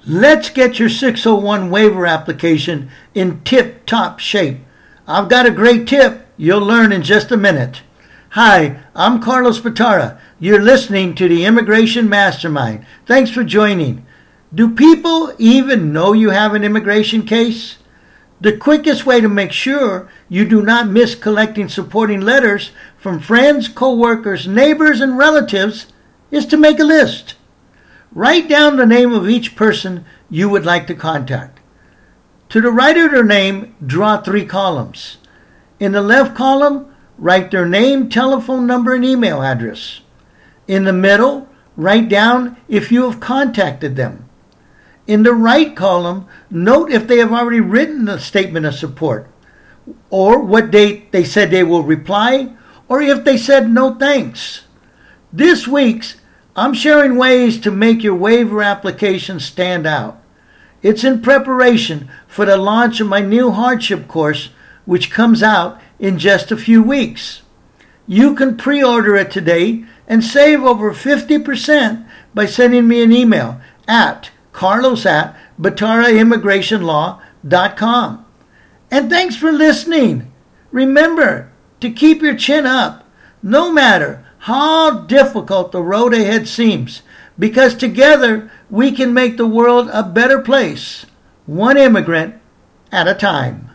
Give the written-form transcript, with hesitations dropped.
Let's get your 601 waiver application in tip-top shape. I've got a great tip you'll learn in just a minute. Hi, I'm Carlos Batara. You're listening to the Immigration Mastermind. Thanks for joining. Do people even know you have an immigration case? The quickest way to make sure you do not miss collecting supporting letters from friends, co-workers, neighbors, and relatives is to make a list. Write down the name of each person you would like to contact. To the right of their name, draw 3 columns. In the left column, write their name, telephone number, and email address. In the middle, write down if you have contacted them. In the right column, note if they have already written a statement of support, or what date they said they will reply, or if they said no thanks. This week's I'm sharing ways to make your waiver application stand out. It's in preparation for the launch of my new hardship course, which comes out in just a few weeks. You can pre-order it today and save over 50% by sending me an email at carlos@bataraimmigrationlaw.com. And thanks for listening. Remember to keep your chin up, no matter how difficult the road ahead seems, because together we can make the world a better place, one immigrant at a time.